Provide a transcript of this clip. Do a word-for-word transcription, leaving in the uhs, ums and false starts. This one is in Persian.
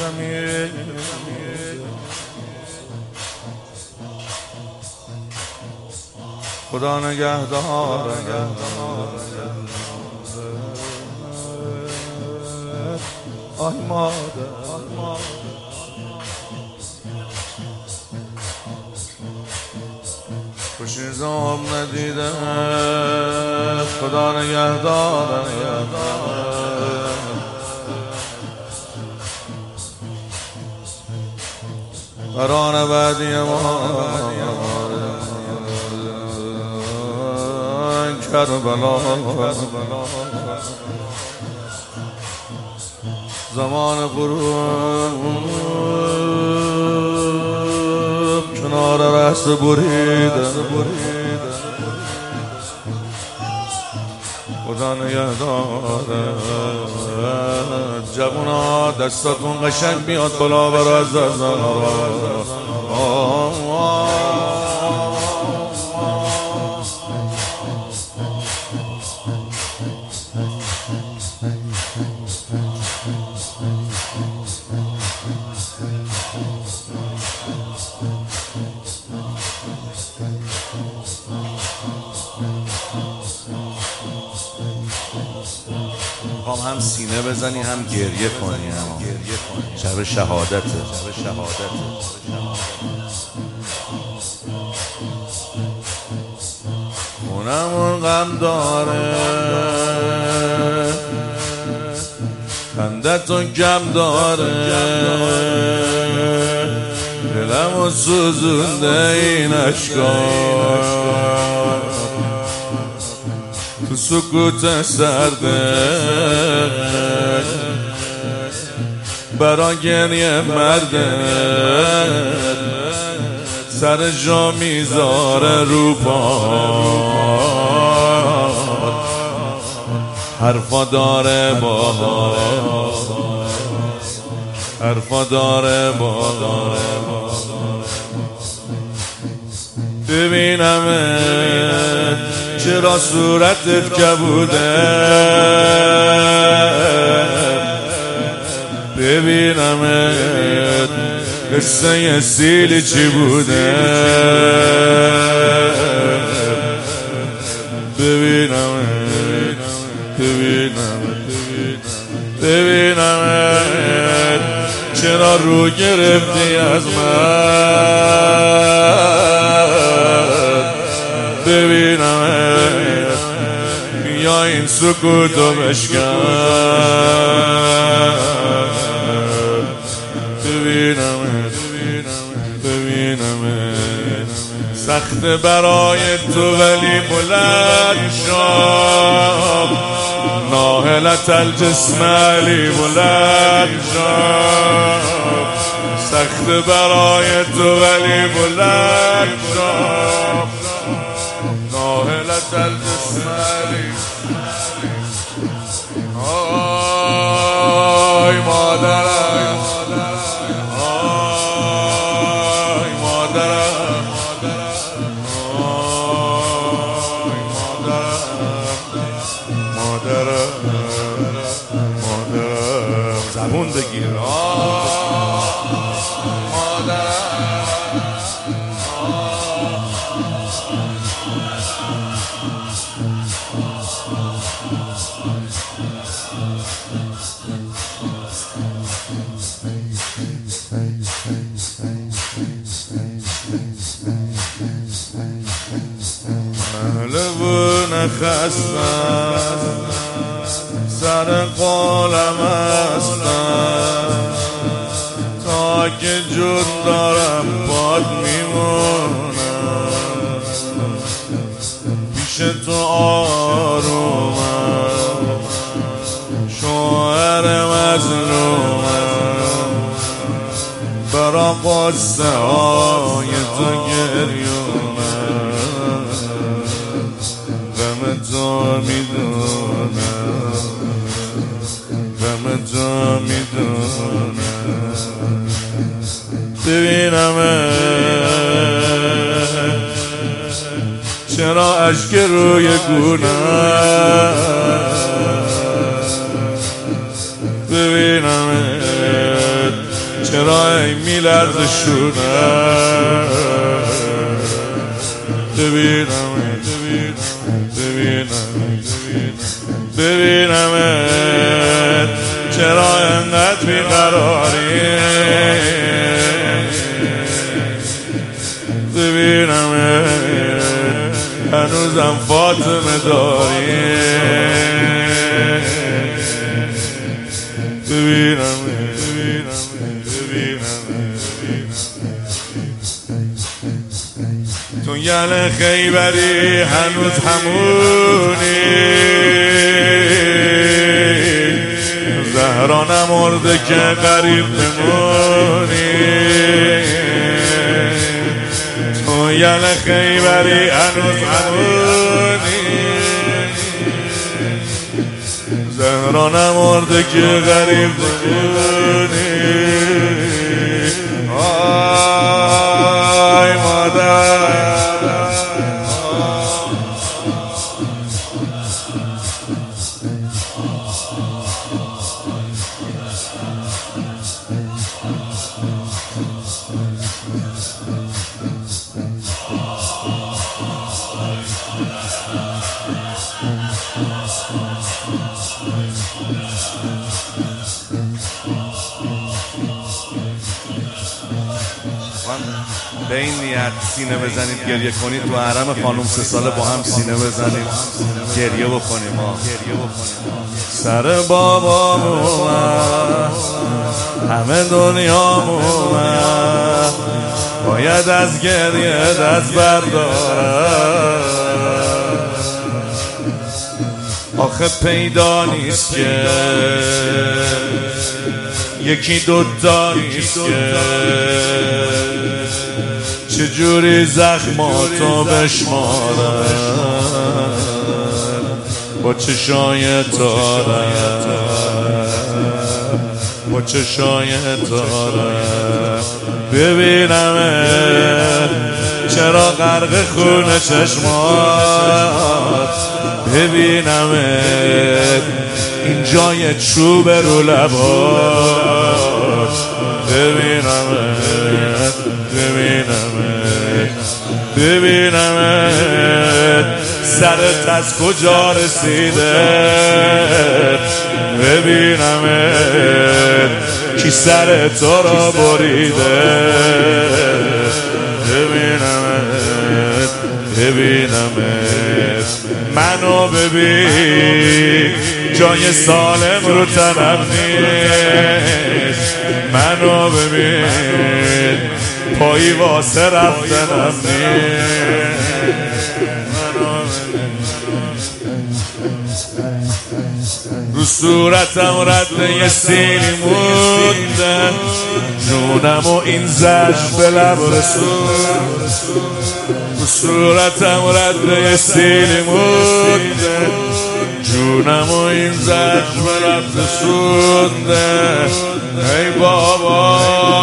زمین خدا نگهدار آی مادر خوش نظام ندیده خدا نگهدار قرآن بعدی ما کربلا زمان غروب کنار رست بریده خدا نگهداره جوونا دستاتون قشنگ میاد بالا برای زرزنارا میخوام هم سینه بزنی هم گریه کنی هم گریه کنی شب شهادته شب شهادته خونمون غم داره خندتون کم داره دلمو سوزونده این اشکار تو سکوت سرده برا گریه مرده سر جا میذاره رو پا حرفا داره بالا حرفا داره بالا ببینم چرا صورتت کبوده ببینمت قصه سیلی چی بوده ببینمت ببینمت ببینمت چرا رو گرفتی از من ببینمت یا این سکوتو بشکن ببینمت ببینمت سخت برای تو ولی بلند شام ناهلت الجسم علی بلند شام سخت برای تو ولی بلند شام ناهلت الجسم علی آی مادرم آی مادرم آی مادرم مادرم مادرم زبون بگیر لبون خستم سر قولم هستم تا که جون دارم باد میمونم پیش تو آرومم شوهر مظلومم برا قصه های تو گریونم غم تو میدونم غم تو میدونم ببینم چرا اشک روی گونم ببینم لرزشونه ببینم ببینم ببینم چرا انقدر بیقراری ببینم هنوزم فاطمه داری ببینم تو یل خیبری هنوز همونی زهرا نمرده که غریب بمونی تو یل خیبری هنوز همونی زهرا نمرده که غریب بمونی آی مادر به این نیت سینه بزنید گریه کنید تو حرم خانم سه ساله با هم سینه بزنید گریه بکنیم ها سر بابام اومد همه دنیام اومد باید از گریه دست بردارم آخه پیدا نیست که یکی دوتا نیست که چجوری زخماتو بشمارم با چشای تارم با چشای تارم ببینم چرا غرق خون چشمات ببینم این جای چوب رو لبات ببینم ببینم ببینم سرت از کجا رسیده ببینم کی سر تو را بریده ببینم ببینم منو ببین جای سالم رو تنم نیست منو ببین پایی واسه رفتنم نیست رو صورتم رده سیلی مونده جونم و این زجر به لب رسون رو صورتم رده سیلی مونده جونم و این زجر به لب رسونده ای بابا